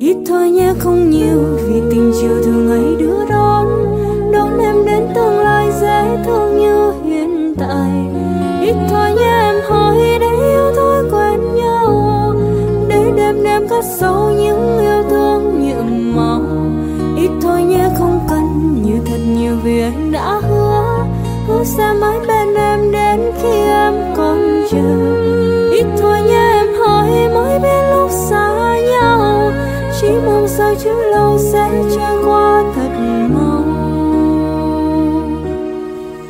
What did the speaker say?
Ít thôi nhé không nhiều, vì tình chiều thường ngày đưa đón em đến tương lai dễ thương như hiện tại. Ít thôi nhé em hỏi để yêu thôi quen nhau, để đêm đêm cất sâu những yêu thương nhiệm màu. Ít thôi nhé không